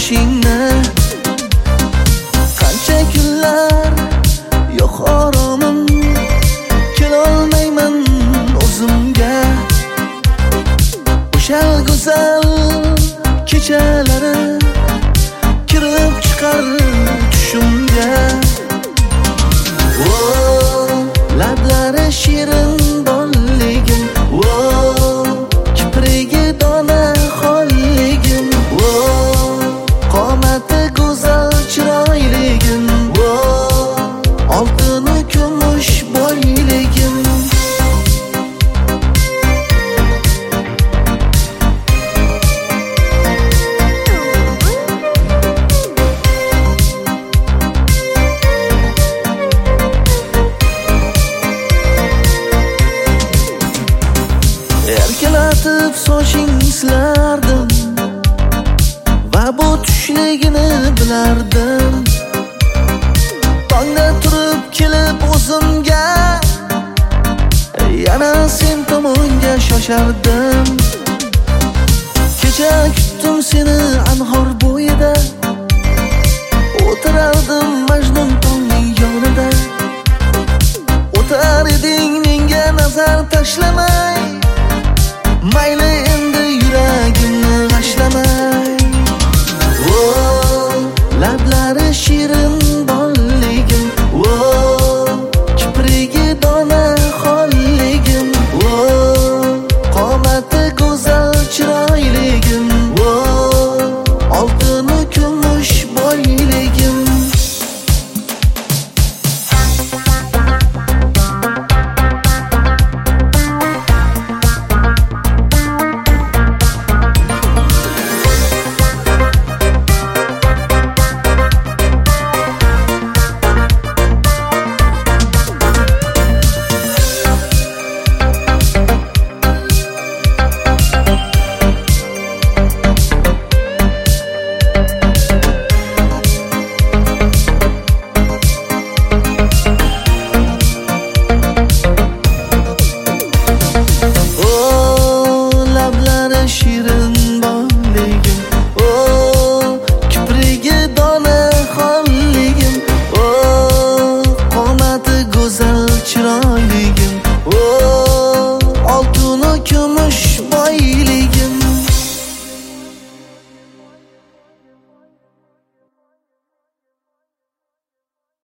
boshingni. Qancha kunlar yo'q oromim, kelolmayman o'zimga. O'sha go'zal kechalari kirib chiqar tushimga. Lablari shirin donligim, kiprigi dona xolligim, qomati go'zal chiroyligim, oltini kumush boyligim. Erkalatib soching silardim va bu tushligini bilardim. Tongda turib kelib o'zimga yana sen tomonga shoshardim. Kecha kutdim seni anhor